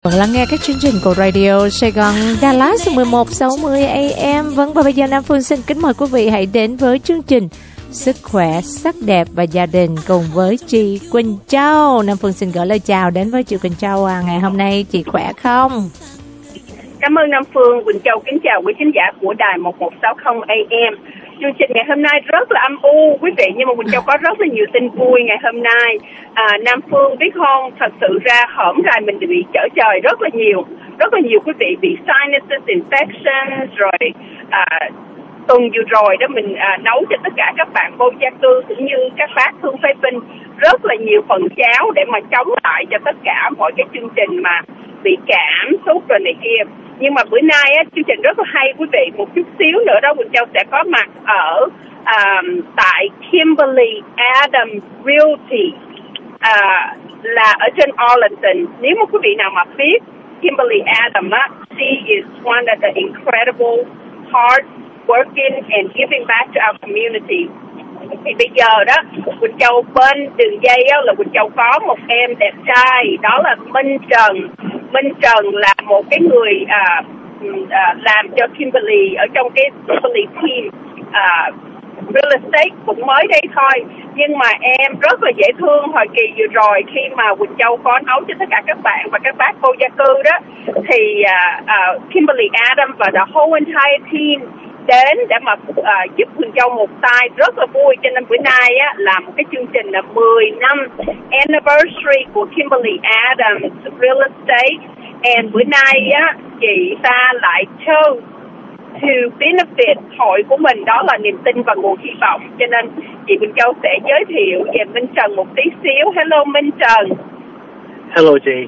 Bạn lắng nghe các chương trình của Radio Sài Gòn Dallas 1160 AM. Vâng, và bây giờ Nam Phương xin kính mời quý vị hãy đến với chương trình Sức khỏe, sắc đẹp và gia đình cùng với chị Quỳnh Châu. Nam Phương xin gửi lời chào đến với chị Quỳnh Châu. Ngày hôm nay chị khỏe không? Cảm ơn Nam Phương. Quỳnh Châu kính chào quý khán giả của đài 1160 AM. Chương trình ngày hôm nay rất là âm u quý vị, nhưng mà Quỳnh Châu có rất là nhiều tin vui ngày hôm nay. Nam Phương biết không, thật sự ra hổm rày mình bị trở trời rất là nhiều quý vị bị sinuses infection rồi. Tuần vừa rồi đó mình nấu cho tất cả các bạn vô gia cư cũng như các bác thương phế binh rất là nhiều phần cháo để mà chống lại cho tất cả mọi cái chương trình mà bị cảm, sốt rồi này kia. Nhưng mà bữa nay á, chương trình rất là hay quý vị. Một chút xíu nữa đó Quỳnh Châu sẽ có mặt ở tại Kimberly Adams Realty là ở trên Arlington. Nếu mà quý vị nào mà biết Kimberly Adams á, she is one of the incredible hard working and giving back to our community. Thì bây giờ đó Quỳnh Châu bên đường dây á, là Quỳnh Châu có một em đẹp trai, đó là Minh Trần. Minh Trần là một cái người làm cho Kimberly ở trong cái Kimberly team real estate cũng mới đây thôi, nhưng mà em rất là dễ thương. Hồi kỳ vừa rồi khi mà Quỳnh Châu có nấu cho tất cả các bạn và các bác vô gia cư đó, thì Kimberly Adams và the whole entire team đến để mà giúp Quỳnh Châu một tay rất là vui. Cho nên bữa nay á, là một cái chương trình là 10 năm anniversary của Kimberly Adams Real Estate, and bữa nay á, chị ta lại chose to benefit hội của mình, đó là niềm tin và nguồn hy vọng. Cho nên chị Quỳnh Châu sẽ giới thiệu về Minh Trần một tí xíu. Hello Minh Trần. Hello Jay.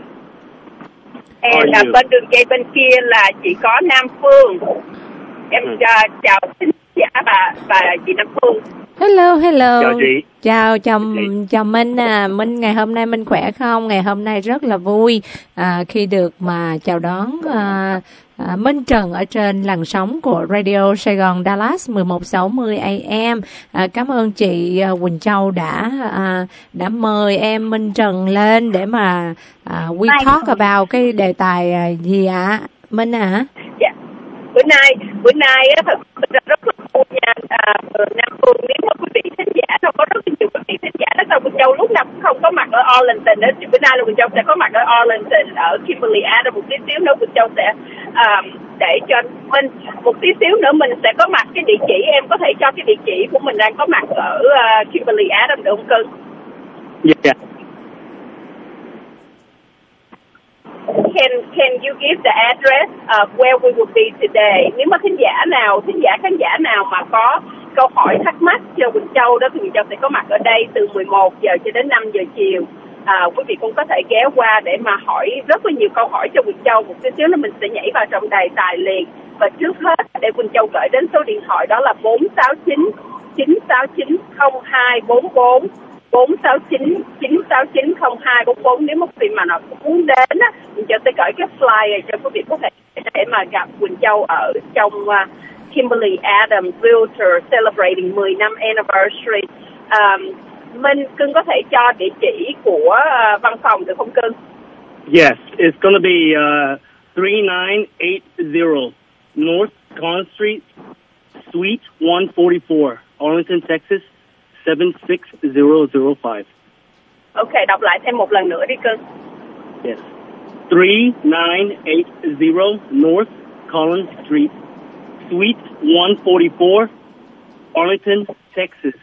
And bên đường dây bên kia là chị có Nam Phương. Em chào khán giả bà chị Nam Phương. Hello. Chào chị. Chào Minh. Minh ngày hôm nay Minh khỏe không? Ngày hôm nay rất là vui khi được mà chào đón Minh Trần ở trên làn sóng của Radio Sài Gòn Dallas 1160 AM. Cảm ơn chị Quỳnh Châu đã mời em Minh Trần lên để mà we talk about cái đề tài gì ạ? Minh hả? Dạ. Bữa nay á, thật sự rất là vui nha. Nam Phương, nếu mà quý vị khán giả đâu có rất là nhiều quý vị khán giả đó, sao Quỳnh Châu lúc nào cũng không có mặt ở Arlington đó. Bữa nay là Quỳnh Châu sẽ có mặt ở Arlington, ở Kimberly Adams. Một tí xíu nữa Quỳnh Châu sẽ để cho mình một tí xíu nữa mình sẽ có mặt cái địa chỉ. Em có thể cho cái địa chỉ của mình đang có mặt ở Kimberly Adams được không cưng? Yeah. Can you give the address of where we will be today? Nếu mà khán giả nào mà có câu hỏi thắc mắc cho Quỳnh Châu đó thì Quỳnh Châu sẽ có mặt ở đây từ 11 giờ cho đến 5 giờ chiều. Quý vị cũng có thể ghé qua để mà hỏi rất là nhiều câu hỏi cho Quỳnh Châu. Một tí xíu là mình sẽ nhảy vào trong đề tài liền. Và trước hết để Quỳnh Châu gửi đến số điện thoại đó là 469 969 0244. 469 969 0244. Nếu mà quý vị mà nó muốn đến á, mình sẽ gửi cái flyer cho quý vị có thể để mà gặp Quỳnh Châu ở trong Kimberly Adams Realtor celebrating 10 năm anniversary. Minh, cưng có thể cho địa chỉ của văn phòng được không cưng? Yes, it's going to be 3980 North Collins Street, Suite 144, Arlington, Texas 76005. Ok, đọc lại thêm một lần nữa đi cưng. Yes. 3980 North Collins Street, Suite 144, Arlington, Texas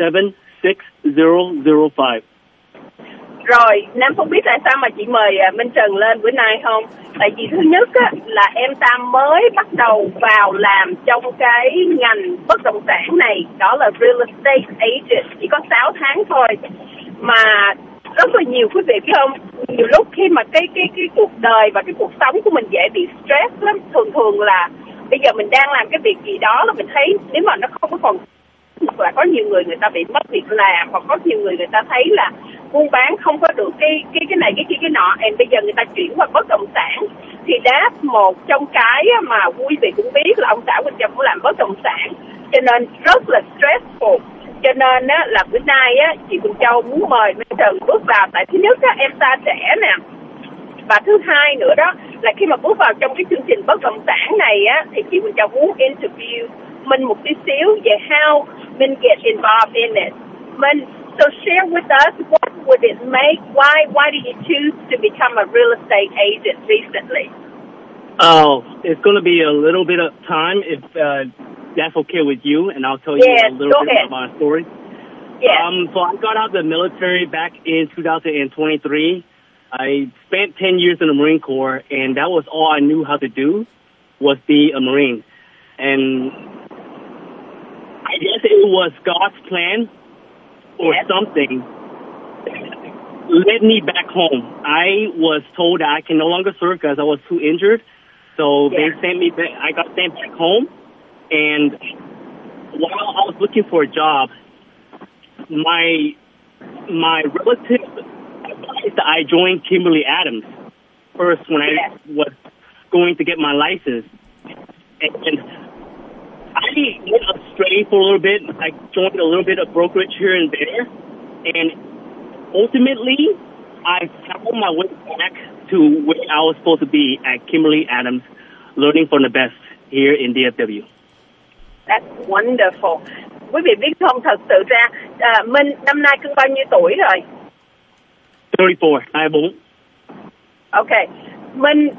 76005. Rồi, Nam không biết tại sao mà chị mời Minh Trần lên bữa nay không? Tại vì thứ nhất á, là em ta mới bắt đầu vào làm trong cái ngành bất động sản này, đó là real estate agent, chỉ có 6 tháng thôi. Mà rất là nhiều quý vị biết không, nhiều lúc khi mà cái cuộc đời và cái cuộc sống của mình dễ bị stress lắm. Thường là bây giờ mình đang làm cái việc gì đó là mình thấy nếu mà nó không có còn, hoặc là có nhiều người ta bị mất việc làm, hoặc có nhiều người ta thấy là buôn bán không có được cái này cái kia cái nọ, bây giờ người ta chuyển qua bất động sản. Thì đó một trong cái mà quý vị cũng biết là ông xã Quỳnh Châu cũng làm bất động sản, cho nên rất là stressful. Cho nên á, là bữa nay á, chị Quỳnh Châu muốn mời Minh Trần bước vào. Tại thứ nhất á, em ta trẻ nè, Và thứ hai nữa đó là khi mà bước vào trong cái chương trình bất động sản này á, thì chị Quỳnh Châu muốn interview Minh một tí xíu về how Minh get involved in it. Minh, so share with us what would it make? Why did you choose to become a real estate agent recently? Oh, it's going to be a little bit of time if that's okay with you, and I'll tell you a little bit about my story. Yeah. So I got out of the military back in 2023. I spent 10 years in the Marine Corps, and that was all I knew how to do was be a Marine. And I guess it was God's plan or something led me back home. I was told that I can no longer serve because I was too injured. So they sent me back. I got sent back home. And while I was looking for a job, my relative advised that I joined Kimberly Adams first when I was going to get my license. And I went astray for a little bit. I joined a little bit of brokerage here and there. And ultimately, I found my way back to where I was supposed to be at Kimberly Adams, learning from the best here in DFW. That's wonderful. Quý vị biết không, thật sự ra Minh năm nay cưng bao nhiêu tuổi rồi? 34, 24. Ok, Minh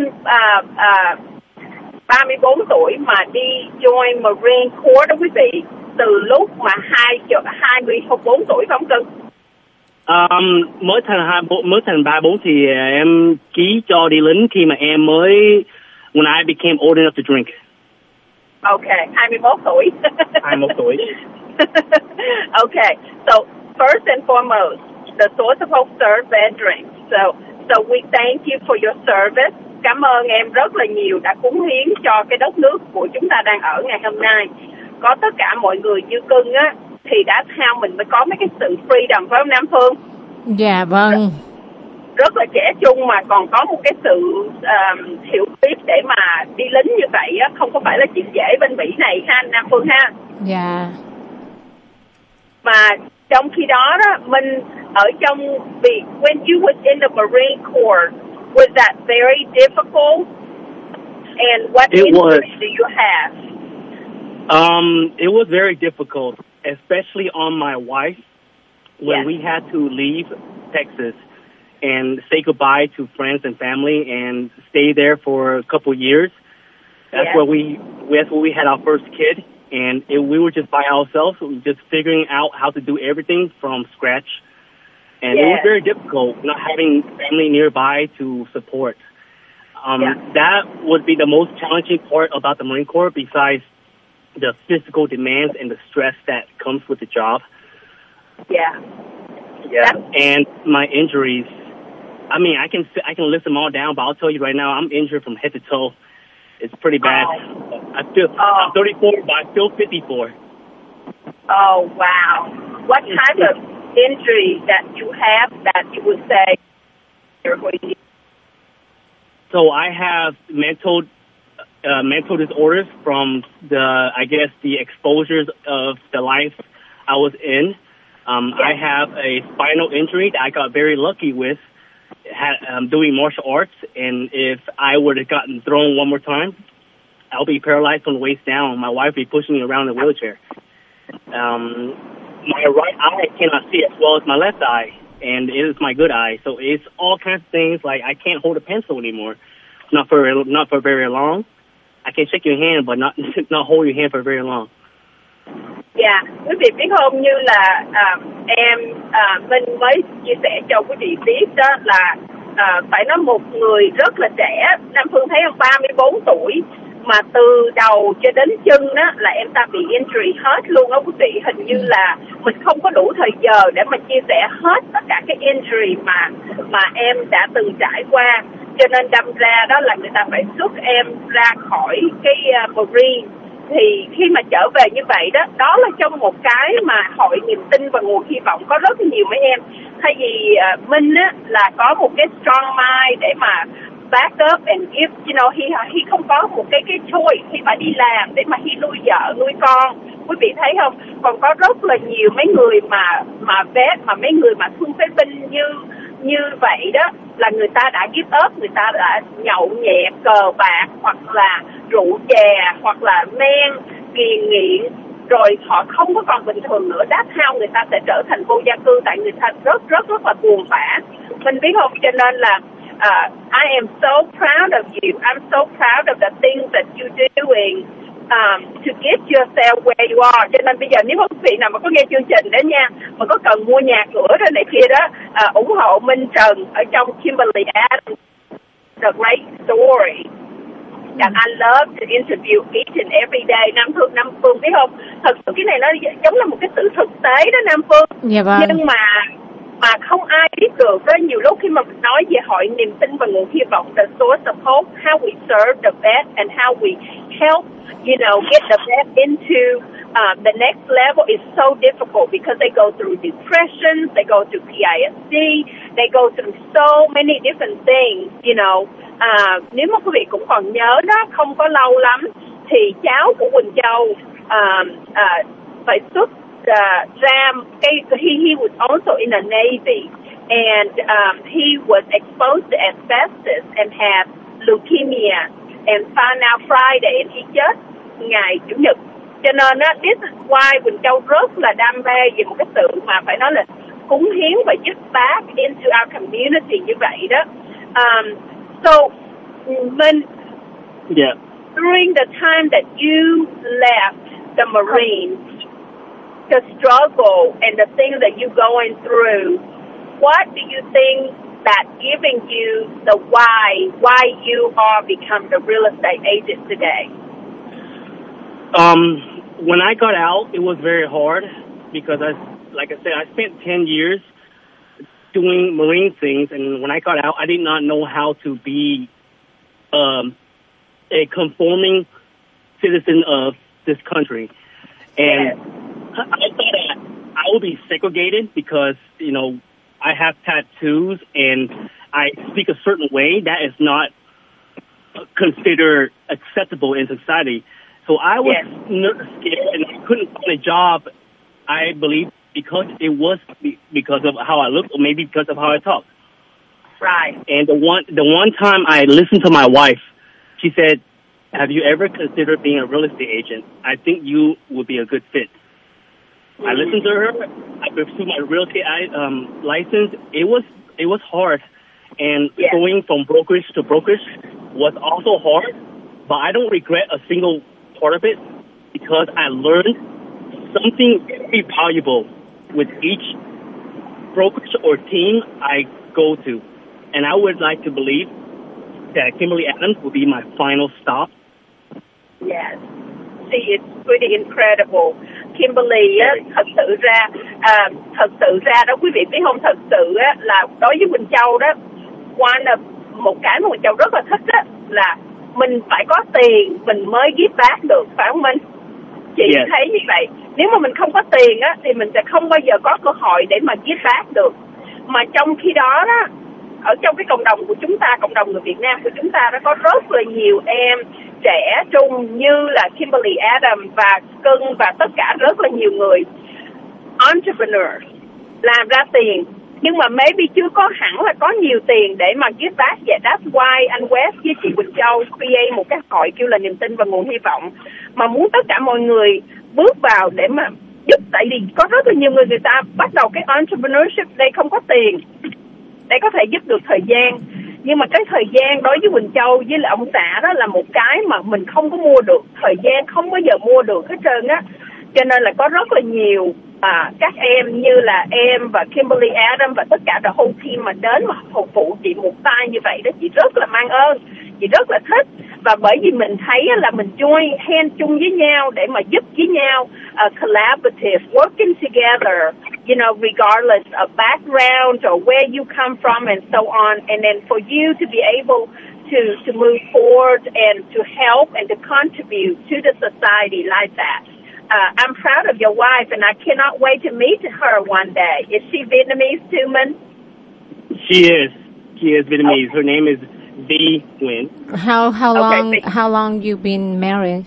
34 tuổi mà đi join Marine Corps đó quý vị, từ lúc mà 24 tuổi phải không cưng? Mới thành 34 thì em ký cho đi lính khi mà em mới when I became old enough to drink. Okay, 21 tuổi. 21 tuổi. Okay, so first and foremost, the source of hope serves veterans. So we thank you for your service. Cảm ơn em rất là nhiều đã cống hiến cho cái đất nước của chúng ta đang ở ngày hôm nay. Có tất cả mọi người như cưng á thì đã theo mình mới có mấy cái sự freedom phải không Nam Phương? Dạ vâng. Rất là trẻ trung mà còn có một cái sự hiểu biết để mà đi lính như vậy á, không có phải là chuyện dễ bên Mỹ này ha Nam Phương ha. Dạ. Mà trong khi đó mình ở trong when you was in the Marine Corps, was that very difficult? And what injuries do you have? It was very difficult, especially on my wife when we had to leave Texas and say goodbye to friends and family and stay there for a couple years. That's where we had our first kid, and we were just by ourselves, just figuring out how to do everything from scratch. And it was very difficult not having family nearby to support. That would be the most challenging part about the Marine Corps, besides the physical demands and the stress that comes with the job. Yeah. And my injuries. I mean, I can list them all down, but I'll tell you right now, I'm injured from head to toe. It's pretty bad. I'm 34, but I feel 54. Oh, wow. What type of injury that you have that you would say you're going to... So I have mental disorders from the exposures of the life I was in. I have a spinal injury that I got very lucky with. Doing martial arts, and if I would have gotten thrown one more time, I'll be paralyzed from the waist down. My wife will be pushing me around in a wheelchair. My right eye cannot see as well as my left eye, and it is my good eye. So it's all kinds of things like I can't hold a pencil anymore, not for very long. I can shake your hand, but not hold your hand for very long. Dạ, quý vị biết không, như là Minh mới chia sẻ cho quý vị biết đó là phải nói một người rất là trẻ, Nam Phương thấy không, 34 tuổi mà từ đầu cho đến chân đó là em ta bị injury hết luôn á quý vị. Hình như là mình không có đủ thời giờ để mà chia sẻ hết tất cả cái injury mà em đã từng trải qua, cho nên đâm ra đó là người ta phải xuất em ra khỏi cái Marine. Thì khi mà trở về như vậy đó là trong một cái mà hội niềm tin và nguồn hy vọng có rất nhiều mấy em. Thay vì Minh á là có một cái strong mind để mà back up and give, you know, he không có một cái choice khi phải đi làm để mà nuôi vợ nuôi con. Quý vị thấy không? Còn có rất là nhiều mấy người mà vet, mà mấy người mà thương phế binh như như vậy đó là người ta đã give up, người ta đã nhậu nhẹt, cờ bạc hoặc là rượu chè hoặc là men, ghiền nghiện, rồi họ không có còn bình thường nữa. That's how người ta sẽ trở thành vô gia cư, tại người ta rất là buồn bã. Mình biết không, cho nên là I am so proud of you. I'm so proud of the things that you're doing to get yourself where you are. Cho nên bây giờ nếu quý vị nào mà có nghe chương trình đó nha, mà có cần mua nhà cửa đó này kia đó, ủng hộ Minh Trần ở trong Kimberly Adams, The Great Story. And I love to interview each and every day. Nam Phương biết không? Thật sự cái này nó giống là một cái sự thực tế đó Nam Phương. Dạ vâng. Nhưng mà không ai biết được đó. Nhiều lúc khi mà mình nói về hội niềm tin và nguồn hy vọng, the source of hope, how we serve the best and how we help, get the best into the next level is so difficult because they go through depression, they go through PTSD, they go through so many different things, nếu mà quý vị cũng còn nhớ đó, không có lâu lắm thì cháu của Quỳnh Châu phải xuất ra he was also in the Navy and he was exposed to asbestos and had leukemia and found out Friday and he chết ngày Chủ nhật. Cho nên this is why Quỳnh Châu rất là đam mê về một cái sự mà phải nói là cúng hiến và give back into our community như vậy đó. So, during the time that you left the Marines, the struggle and the things that you're going through, what do you think that giving you the why you are become the real estate agent today? When I got out, it was very hard because like I said, I spent 10 years doing Marine things, and when I got out, I did not know how to be a conforming citizen of this country. And I thought that I would be segregated because, I have tattoos and I speak a certain way that is not considered acceptable in society. So I was scared and I couldn't find a job, I believe, because it was because of how I look or maybe because of how I talk. Right. And the one time I listened to my wife, she said, "Have you ever considered being a real estate agent? I think you would be a good fit." I listened to her. I pursued my real estate license. It was hard, and going from brokerage to brokerage was also hard. But I don't regret a single part of it because I learned something very valuable with each brokerage or team I go to. And I would like to believe that Kimberly Adams will be my final stop. Yes. See, it's pretty incredible. Kimberly thật sự ra đó quý vị biết không, thật sự là đối với Quỳnh Châu đó, một cái mà Quỳnh Châu rất là thích đó là mình phải có tiền mình mới give back được, phải không Minh? Chị thấy như vậy. Nếu mà mình không có tiền á thì mình sẽ không bao giờ có cơ hội để mà give back được. Mà trong khi đó đó, ở trong cái cộng đồng của chúng ta, cộng đồng người Việt Nam của chúng ta, nó có rất là nhiều em trẻ trung như là Kimberly Adams và Cưng và tất cả rất là nhiều người entrepreneurs làm ra tiền, nhưng mà maybe chưa có hẳn là có nhiều tiền để mà give back. Vậy that's why anh West với chị Quỳnh Châu create một cái hội kêu là niềm tin và nguồn hy vọng, mà muốn tất cả mọi người bước vào để mà giúp. Tại vì có rất là nhiều người ta bắt đầu cái entrepreneurship đây không có tiền để có thể giúp được thời gian, nhưng mà cái thời gian đối với Quỳnh Châu với lại ông xã đó là một cái mà mình không có mua được, thời gian không bao giờ mua được hết trơn á. Cho nên là có rất là nhiều các em như là em và Kimberly Adams và tất cả the whole team mà đến mà phục vụ chị một tay như vậy đó, chị rất là mang ơn, chị rất là thích. Và bởi vì mình thấy là mình join hand chung với nhau để mà giúp với nhau, collaborative, working together, regardless of background or where you come from and so on. And then for you to be able to move forward and to help and to contribute to the society like that. I'm proud of your wife, and I cannot wait to meet her one day. Is she Vietnamese too, Minh? She is. She is Vietnamese. Okay. Her name is V. Nguyen. How long you been married?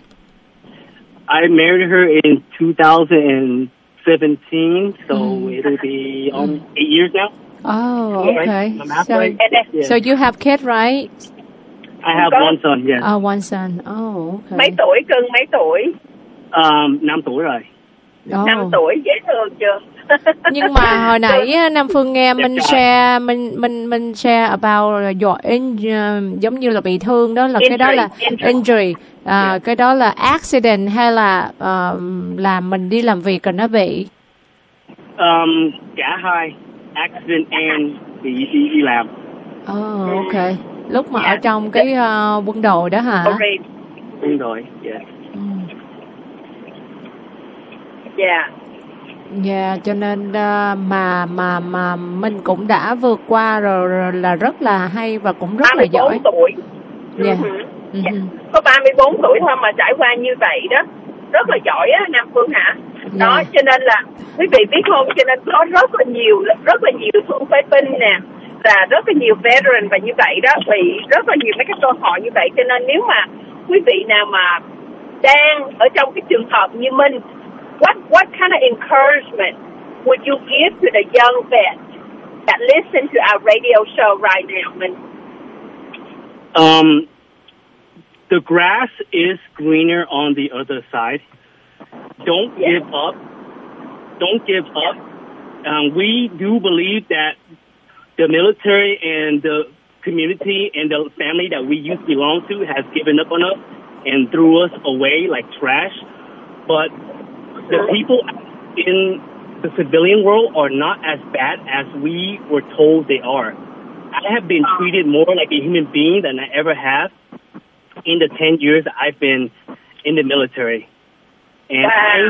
I married her in 2017, so it'll be 8 years now. Oh, Yes. okay. I'm halfway. So you have kids, right? I have one son, yes. Oh, one son. Oh, okay. Mấy tuổi cưng, mấy tuổi? 5 tuổi rồi. 5 tuổi, dễ thương chưa? Nhưng mà hồi nãy á, Nam Phương nghe mình share mình share about your giống như là bị thương đó là cái đó là injury. Cái đó là accident hay là mình đi làm việc rồi nó bị? Cả hai, accident and đi làm. Oh, okay. Lúc mà ở trong cái quân đội đó hả? Quân đội, yeah. Yeah. Yeah, cho nên mà mình cũng đã vượt qua rồi là rất là hay và cũng rất là giỏi. 34 tuổi. Yeah. Yeah. Có 34 tuổi thôi mà trải qua như vậy đó. Rất là giỏi á Nam Phương hả? Đó, cho nên là quý vị biết không, cho nên có rất là nhiều thương phế binh nè, và rất là nhiều veteran và như vậy đó, bị rất là nhiều mấy cái câu hỏi như vậy. Cho nên nếu mà quý vị nào mà đang ở trong cái trường hợp như mình, what kind of encouragement would you give to the young vets that listen to our radio show right now, Minh? The grass is greener on the other side. Don't give up. Don't give up. We do believe that the military and the community and the family that we used to belong to has given up on us and threw us away like trash. But the people in the civilian world are not as bad as we were told they are. I have been treated more like a human being than I ever have in the 10 years I've been in the military. And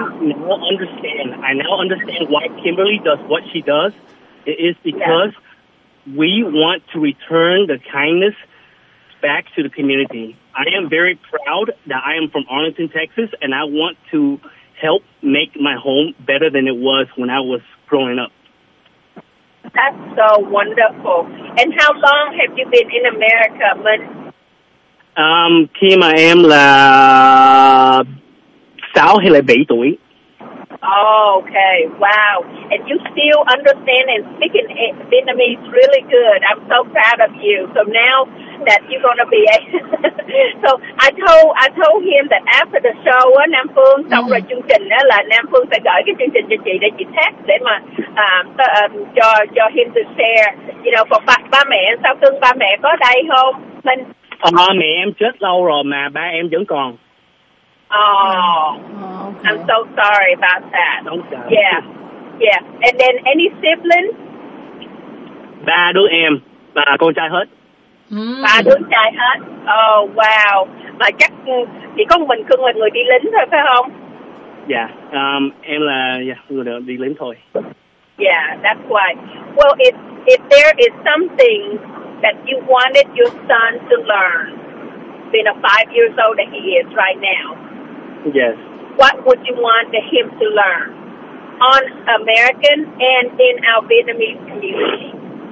I now understand why Kimberly does what she does. It is because we want to return the kindness back to the community. I am very proud that I am from Arlington, Texas, and I want to help make my home better than it was when I was growing up. That's so wonderful. And how long have you been in America, Minh? Khi mà em là 6 hay là 7 tuổi. Oh, okay. Wow. And you still understand and speak in Vietnamese really good. I'm so proud of you. So now that you're going to be so I told him that after the show Nam Phương xong rồi chương trình đó là Nam Phương sẽ gửi cái chương trình cho chị để chị tag để mà cho him to share. You know, còn ba mẹ sao cưng, ba mẹ có đây không? Mình mẹ em chết lâu rồi mà ba em vẫn còn. Oh, okay. I'm so sorry about that. Yeah. And then any siblings? 3 đứa em và con trai hết. 3 đứa trai hết. Oh, wow. Mà chắc chỉ có mình cưng là người đi lính thôi phải không? Dạ, em là người đi lính thôi. Yeah, that's why. Well, if there is something that you wanted your son to learn, being 5 years old that he is right now, yes. What would you want him to learn on American and in our Vietnamese community?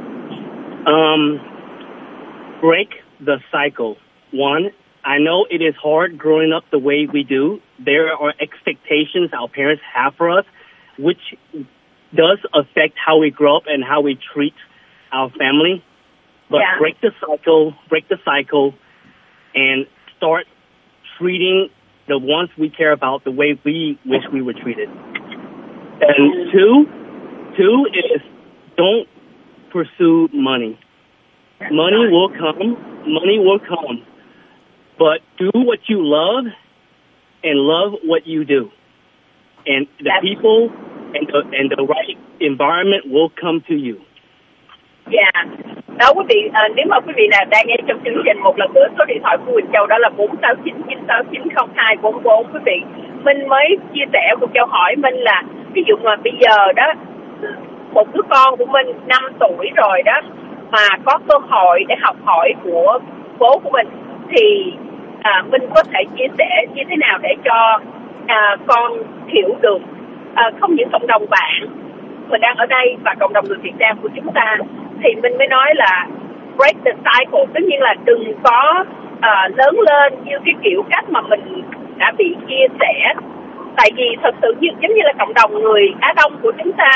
Break the cycle. One, I know it is hard growing up the way we do. There are expectations our parents have for us, which does affect how we grow up and how we treat our family. But break the cycle, and start treating the ones we care about the way we wish we were treated. And two is don't pursue money. Money will come. But do what you love and love what you do. And the people and the right environment will come to you. Yeah. Đó quý vị, nếu mà quý vị nào đang nghe trong chương trình, một lần nữa số điện thoại của Quỳnh Châu đó là 469969044. Quý vị, Minh mới chia sẻ một câu hỏi Minh là ví dụ mà bây giờ đó một đứa con của Minh 5 tuổi rồi đó mà có cơ hội để học hỏi của bố của mình thì Minh có thể chia sẻ như thế nào để cho con hiểu được không những cộng đồng bạn mình đang ở đây và cộng đồng người Việt Nam của chúng ta, thì mình mới nói là break the cycle, tất nhiên là đừng có lớn lên như cái kiểu cách mà mình đã bị chia sẻ. Tại vì thật sự giống như là cộng đồng người Á Đông của chúng ta đó,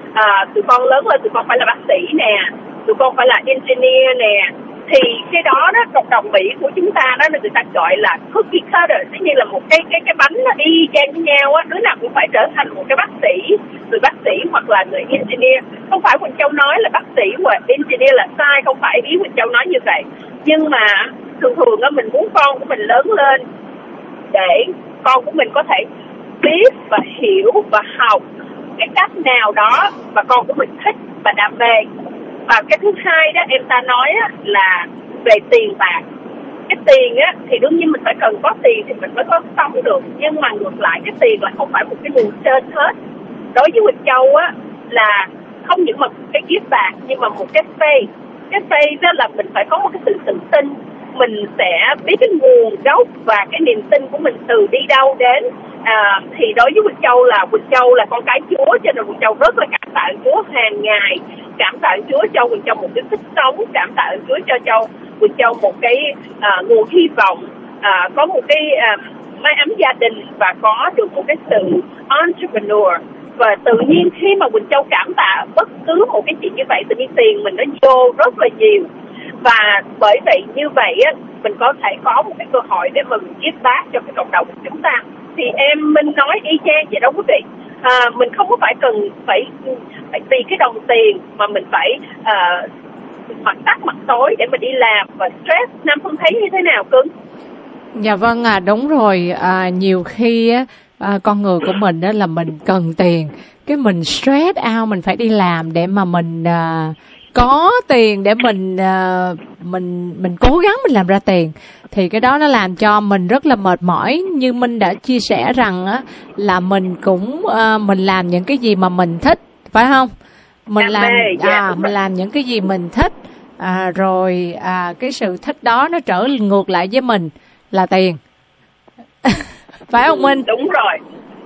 tụi con lớn lên tụi con phải là bác sĩ nè, tụi con phải là engineer nè, thì cái đó cộng đồng Mỹ của chúng ta đó là người ta gọi là cookie cutter, tức như là một cái bánh nó y chang với nhau á, đứa nào cũng phải trở thành một cái bác sĩ, người bác sĩ hoặc là người engineer. Không phải Quỳnh Châu nói là bác sĩ hoặc engineer là sai, không phải ý Quỳnh Châu nói như vậy, nhưng mà thường á mình muốn con của mình lớn lên để con của mình có thể biết và hiểu và học cái cách nào đó mà con của mình thích và đam mê. Và cái thứ hai đó em ta nói á, là về tiền bạc. Cái tiền á thì đương nhiên mình phải cần có tiền thì mình mới có sống được, nhưng mà ngược lại cái tiền là không phải một cái nguồn trên hết. Đối với Quỳnh Châu á là không những mà cái gift bạc nhưng mà một cái faith. Cái faith đó là mình phải có một cái sự tự tin, mình sẽ biết cái nguồn gốc và cái niềm tin của mình từ đi đâu đến. Thì đối với Quỳnh Châu là con cái Chúa, cho nên Quỳnh Châu rất là cảm tạ Chúa hàng ngày, cảm tạ Chúa cho Quỳnh Châu một cái sức sống, cảm tạ Chúa cho Quỳnh Châu một cái nguồn hy vọng, có một cái mái ấm gia đình và có được một cái sự entrepreneur. Và tự nhiên khi mà Quỳnh Châu cảm tạ bất cứ một cái chuyện như vậy, tự nhiên tiền mình nó vô rất là nhiều. Và bởi vậy như vậy á, mình có thể có một cái cơ hội để mình give back cho cái cộng đồng của chúng ta. Thì em Minh nói y chang vậy đó quý vị. Mình không có phải cần phải vì cái đồng tiền mà mình phải mặt tắt mặt tối để mình đi làm và stress. Nam Phương thấy như thế nào cưng? Dạ vâng, đúng rồi. Nhiều khi á, con người của mình đó là mình cần tiền, cái mình stress out, mình phải đi làm để mà mình có tiền để mình cố gắng mình làm ra tiền, thì cái đó nó làm cho mình rất là mệt mỏi. Như Minh đã chia sẻ rằng á, là mình cũng mình làm những cái gì mà mình thích, phải không? Mình làm những cái gì mình thích, rồi cái sự thích đó nó trở ngược lại với mình là tiền. Phải không Minh? Đúng rồi.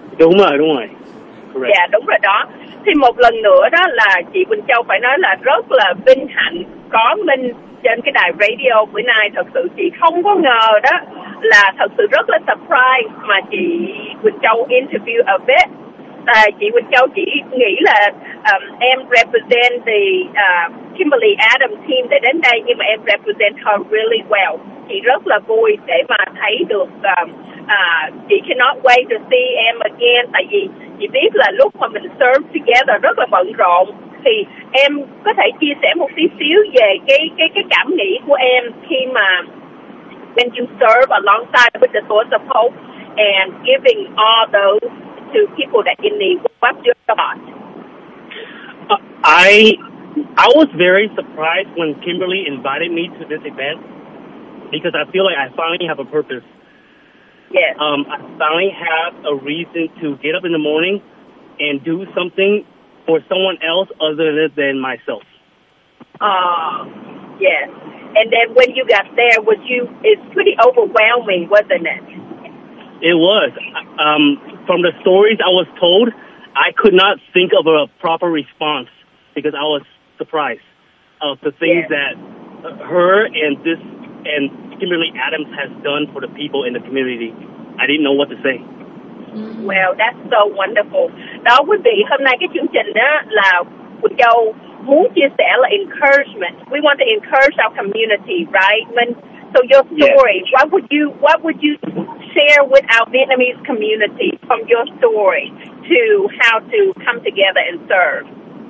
Correct. Dạ đúng rồi đó. Thì một lần nữa đó là chị Quỳnh Châu phải nói là rất là vinh hạnh có Minh trên cái đài radio bữa nay. Thật sự chị không có ngờ đó, là thật sự rất là surprise mà chị Quỳnh Châu interview ở Vet. Chị Quỳnh Châu chỉ nghĩ là em represent the Kimberly Adams team để đến đây, nhưng mà em represent her really well. Chị rất là vui để mà thấy được chị cannot wait to see em again, tại vì chị biết là lúc mà mình serve together rất là bận rộn. Thì em có thể chia sẻ một tí xíu về cái cảm nghĩ của em khi mà when you serve alongside with the source of hope and giving all those to people that in need. What's your thought? I was very surprised when Kimberly invited me to this event because I feel like I finally have a purpose. Yes. I finally have a reason to get up in the morning and do something for someone else other than myself. Yes. And then when you got there, it's pretty overwhelming, wasn't it? It was. From the stories I was told, I could not think of a proper response because I was surprised of the things that her and Kimberly Adams has done for the people in the community. I didn't know what to say. Well, that's so wonderful. Đó quý vị, hôm nay cái chương trình đó là Quỳnh Châu muốn chia sẻ là encouragement. We want to encourage our community, right? So your story, what would you share with our Vietnamese community from your story to how to come together and serve?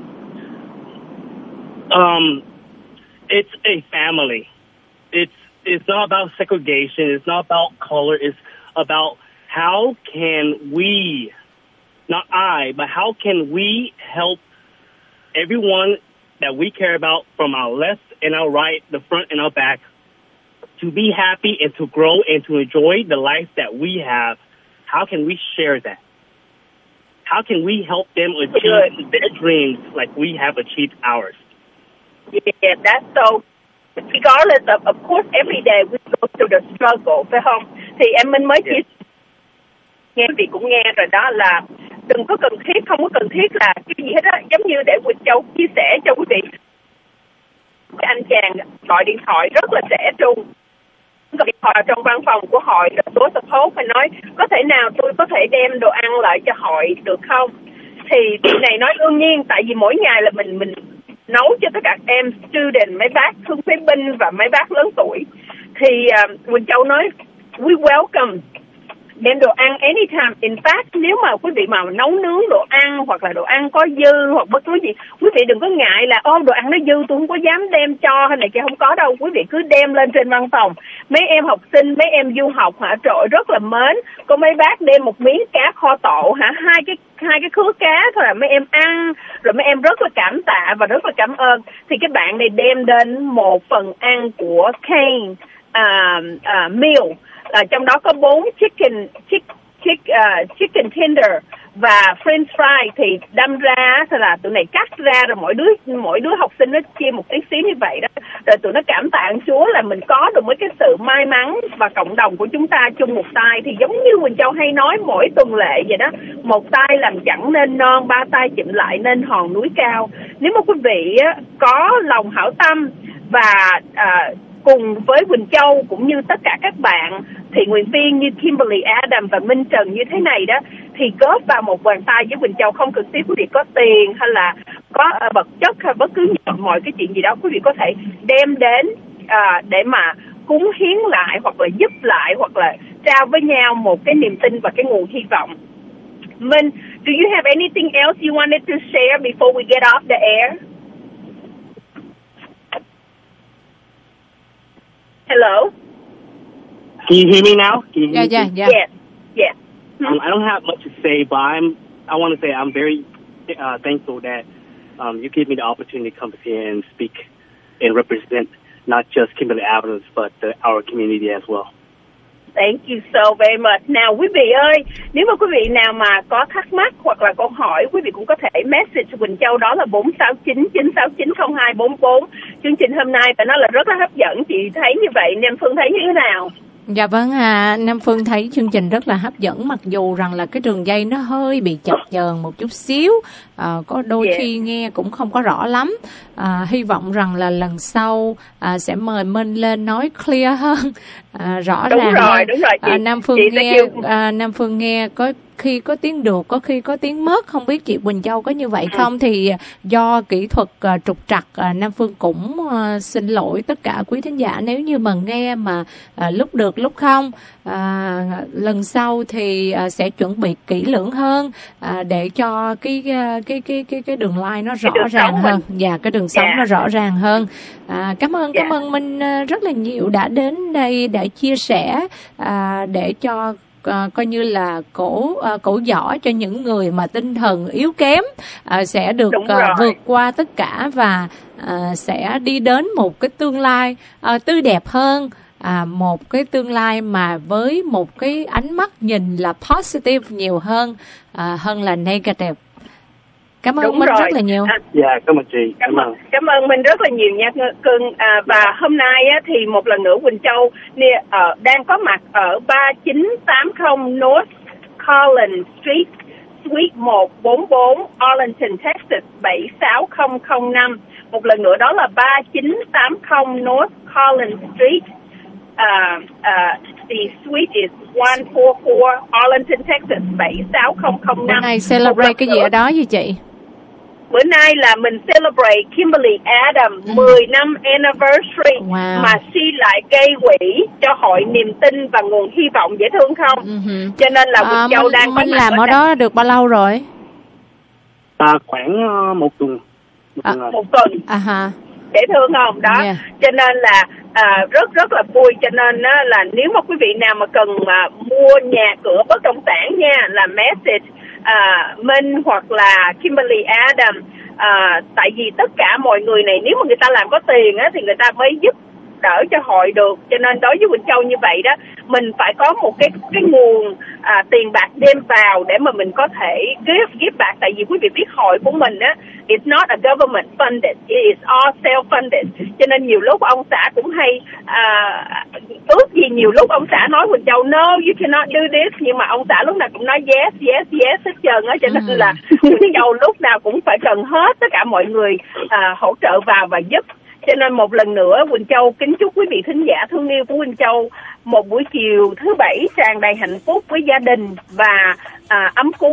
It's a family. It's not about segregation. It's not about color. It's about how can we, not I, but how can we help everyone that we care about from our left and our right, the front and our back, to be happy and to grow and to enjoy the life that we have. How can we share that? How can we help them achieve their dreams like we have achieved ours? Yeah, that's so. Regardless of course, every day we go through the struggle, phải không? Thì em Minh mới chia nghe quý vị cũng nghe rồi đó, là đừng có cần thiết, không có cần thiết là cái gì hết á. Giống như để Quỳnh Châu chia sẻ cho quý vị, anh chàng gọi điện thoại rất là trẻ trung, gọi điện thoại trong văn phòng của hội số support và nói có thể nào tôi có thể đem đồ ăn lại cho hội được không? thì tụi này nói đương nhiên, tại vì mỗi ngày là mình nấu cho tất cả em student, mấy bác thương phế binh và mấy bác lớn tuổi. Thì Quỳnh Châu nói we welcome đem đồ ăn anytime. In fact, nếu mà quý vị mà nấu nướng đồ ăn hoặc là đồ ăn có dư hoặc bất cứ gì, quý vị đừng có ngại là đồ ăn nó dư tôi không có dám đem cho hay này kia, không có đâu. Quý vị cứ đem lên trên văn phòng. Mấy em học sinh, mấy em du học trời ơi, rất là mến. Có mấy bác đem một miếng cá kho tộ hai cái khứa cá thôi là mấy em ăn, rồi mấy em rất là cảm tạ và rất là cảm ơn. Thì cái bạn này đem đến một phần ăn của Kane meal. Trong đó có 4 chicken tender và french fry, thì đâm ra là tụi này cắt ra rồi mỗi đứa học sinh nó chia một tí xíu như vậy đó, rồi tụi nó cảm tạ Chúa là mình có được mấy cái sự may mắn và cộng đồng của chúng ta chung một tay. Thì giống như Quỳnh Châu hay nói mỗi tuần lệ vậy đó, một tay làm chẳng nên non, ba tay chụm lại nên hòn núi cao. Nếu mà quý vị có lòng hảo tâm và cùng với Quỳnh Châu cũng như tất cả các bạn thiện nguyện viên như Kimberly Adam và Minh Trần như thế này đó, thì góp vào một bàn tay với Quỳnh Châu. Không cần thiết quý vị có tiền hay là có vật chất hay bất cứ mọi cái chuyện gì đó, quý vị có thể đem đến để mà cúng hiến lại hoặc là giúp lại hoặc là trao với nhau một cái niềm tin và cái nguồn hy vọng. Minh, do you have anything else you wanted to share before we get off the air? Hello? Can you hear me now? Can you hear Yeah. Yes. I don't have much to say, but I want to say I'm very thankful that you gave me the opportunity to come here and speak and represent not just Kimberly Adams, but our community as well. Thank you so very much. Nào quý vị ơi, nếu mà quý vị nào mà có thắc mắc hoặc là câu hỏi, quý vị cũng có thể message Quỳnh Châu, đó là 469-969-0244. Chương trình hôm nay phải nói là rất là hấp dẫn, chị thấy như vậy, Nam Phương thấy như thế nào? Dạ vâng, Nam Phương thấy chương trình rất là hấp dẫn, mặc dù rằng là cái đường dây nó hơi bị chập chờn một chút xíu, có đôi khi nghe cũng không có rõ lắm. Hy vọng rằng là lần sau sẽ mời Minh lên nói clear hơn, rõ ràng hơn. Đúng rồi. Nam Phương nghe có khi có tiếng được, có khi có tiếng mất, không biết chị Quỳnh Châu có như vậy không? Thì do kỹ thuật trục trặc, Nam Phương cũng xin lỗi tất cả quý thính giả nếu như mà nghe mà lúc được lúc không. Lần sau thì sẽ chuẩn bị kỹ lưỡng hơn để cho cái đường line nó rõ ràng hơn, và cái đường sống nó rõ ràng hơn. Cảm ơn Minh rất là nhiều đã đến đây để chia sẻ, để cho coi như là cổ võ cho những người mà tinh thần yếu kém sẽ được vượt qua tất cả và sẽ đi đến một cái tương lai tươi đẹp hơn, một cái tương lai mà với một cái ánh mắt nhìn là positive nhiều hơn là negative. Cảm ơn Minh rất là nhiều. Cảm ơn chị. Cảm ơn Minh rất là nhiều nha cưng. Và hôm nay thì một lần nữa Quỳnh Châu đang có mặt ở 3980 North Collins Street, Suite 144, Arlington, Texas 76005. Một lần nữa đó là 3980 North Collins Street. The suite is 144, Arlington, Texas 76005. Hôm nay celebrate cái gì ở đó vậy chị? Bữa nay là mình celebrate Kimberly Adams 10 năm anniversary, mà she lại gây quỹ cho hội niềm tin và nguồn hy vọng, dễ thương không? Cho nên là Quỳnh Châu đang Mình làm ở đó được bao lâu rồi? Khoảng một tuần. Một tuần. Dễ thương không? Đó. Cho nên là rất là vui. Cho nên là nếu mà quý vị nào mà cần mua nhà cửa bất động sản nha, là message Minh hoặc là Kimberly Adams. Tại vì tất cả mọi người này, nếu mà người ta làm có tiền thì người ta mới giúp đỡ cho hội được. Cho nên đối với Quỳnh Châu như vậy đó, mình phải có một cái nguồn tiền bạc đem vào để mà mình có thể give back. Tại vì quý vị biết hội của mình it's not a government funded, it is all self-funded. Cho nên nhiều lúc ông xã cũng hay ước gì nhiều lúc ông xã nói Quỳnh Châu no, you cannot do this, nhưng mà ông xã lúc nào cũng nói yes hết trơn á. Cho nên là Quỳnh Châu lúc nào cũng phải cần hết tất cả mọi người hỗ trợ vào và giúp. Cho nên một lần nữa Quỳnh Châu kính chúc quý vị thính giả thương yêu của Quỳnh Châu một buổi chiều thứ Bảy tràn đầy hạnh phúc với gia đình và ấm cúng.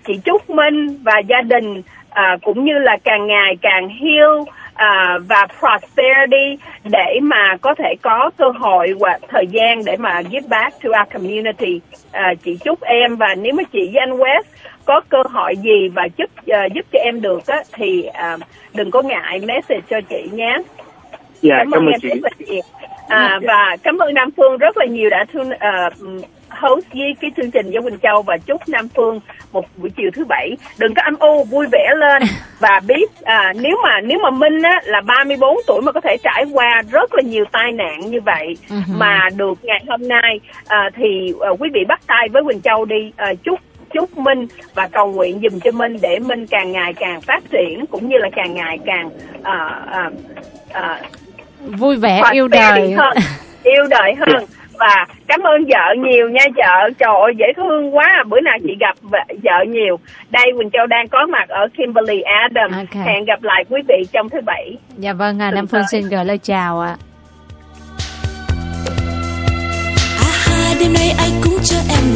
chị Trúc Minh và gia đình cũng như là càng ngày càng heal và prosperity để mà có thể có cơ hội và thời gian để mà give back to our community. Chị chúc em, và nếu mà chị với anh West có cơ hội gì và giúp cho em được á, thì đừng có ngại message cho chị nhé. Cảm ơn em chị. rất là nhiều. Và cảm ơn Nam Phương rất là nhiều đã host với cái chương trình với Quỳnh Châu, và chúc Nam Phương một buổi chiều thứ Bảy đừng có âm u, vui vẻ lên và biết nếu mà Minh á là 34 tuổi mà có thể trải qua rất là nhiều tai nạn như vậy mà được ngày hôm nay thì quý vị bắt tay với Quỳnh Châu đi, chúc Minh và cầu nguyện giùm cho Minh để Minh càng ngày càng phát triển cũng như là càng ngày càng vui vẻ, yêu đời hơn. Và cảm ơn vợ nhiều nha vợ, trời ơi dễ thương quá, bữa nào chị gặp vợ nhiều. Đây Quỳnh Châu đang có mặt ở Kimberly Adam. Hẹn gặp lại quý vị trong thứ Bảy. Dạ vâng, Nam Phương xin gửi lời chào ạ. Đêm nay ai cũng cho em